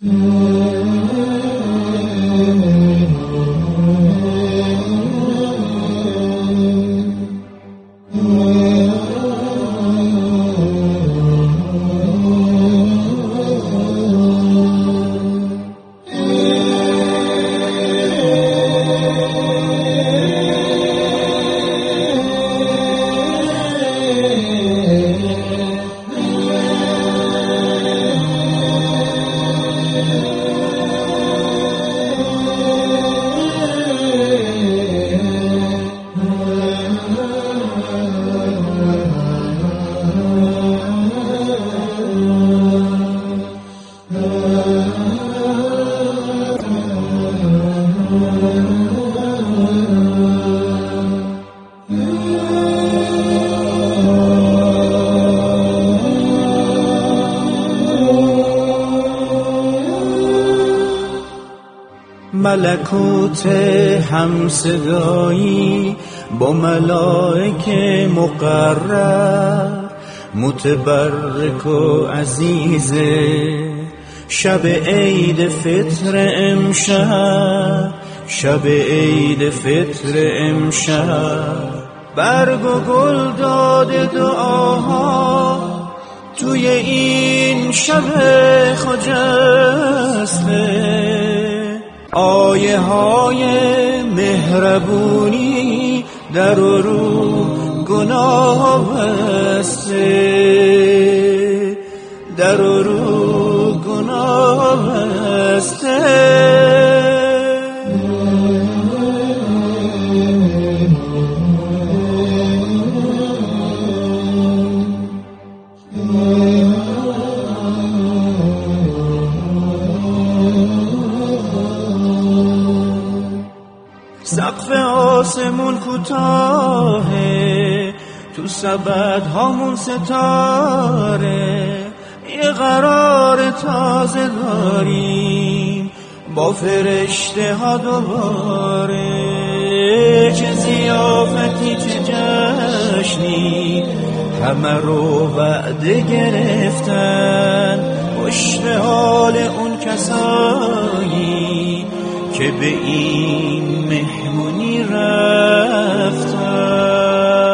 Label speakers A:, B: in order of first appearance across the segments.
A: ملکوت همصدایی با ملائکه مقرر، متبرک و عزیزه شب عید فطر امشب، شب عید فطر امشب. برگ و گل داده دعاها توی این شب خجسته، آیه های مهربونی در و رو گناه بسته، در و رو گناه بسته. سقف آسمون کوتاهه، تو سبد هامون ستاره، یه قرار تازه داریم با فرشته ها دوباره. چه ضیافتی چه جشنی، همه رو وعده گرفتن، پشت حال اون کسایی که به این مهمونی رفتن.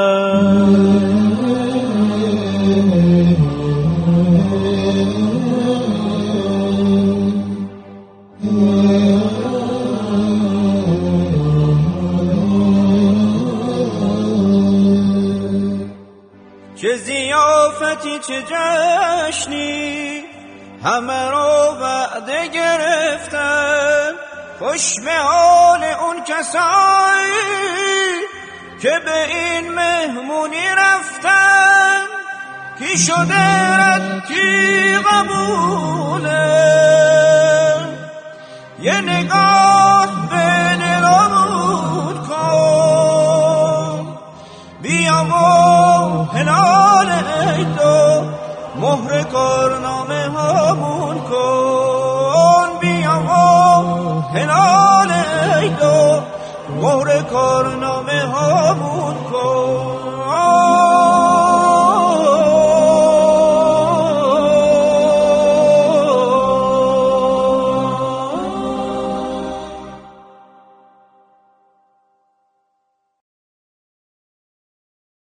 A: چه ضیافتی چه جشنی، همه رو وعده گرفتن، خوش به حال اون کسایی که به این مهمونی رفتن. کی شده رد کی قبوله، یه نگاه به دلمون کن، بیا و هلال عیدو مهر کارنامه همون کن، بیا و هلال عیدو مهر کارنامه